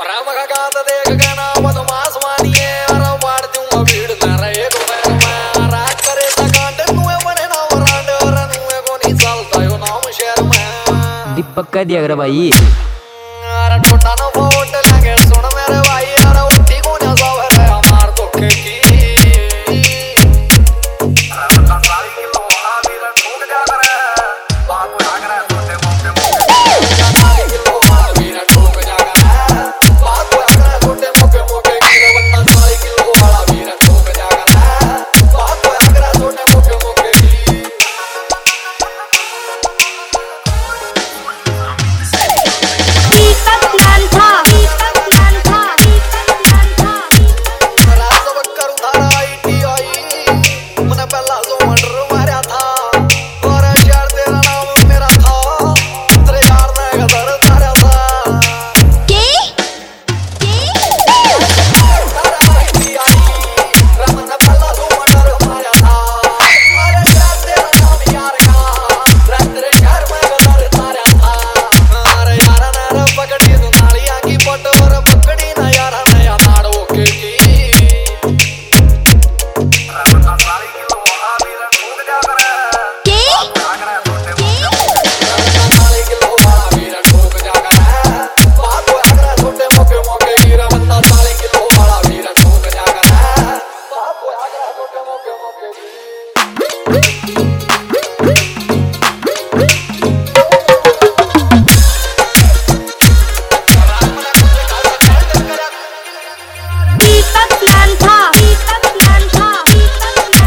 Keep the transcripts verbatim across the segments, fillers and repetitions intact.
राम का गात देख के ना बदमाश मानिए और बाड़ दूंगा भीड़ न रहे को मैं रात करे सकांड नुए बने ना वरांड और नुए को नहीं चलता यो नाम शहर में दीपक का दिया कर भाई अरे टोटा ना फोट लगे सुन मेरे भाई अरे उठी को ना सवर है हमार तो के की अरे बता सारी की तो आ मेरा ठोक जा करे बात को आग रहा छोटे मोटे मोटे सारी की तो आ मेरा ठोक जा करे बात को आग रहा छोटे मोटे मोटे की बंदा सारी की तो आ मेरा ठोक जा करे बात को आग रहा छोटे मोटे मोटे की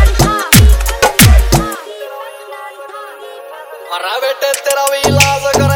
बेटे तेरा भी इलाज कर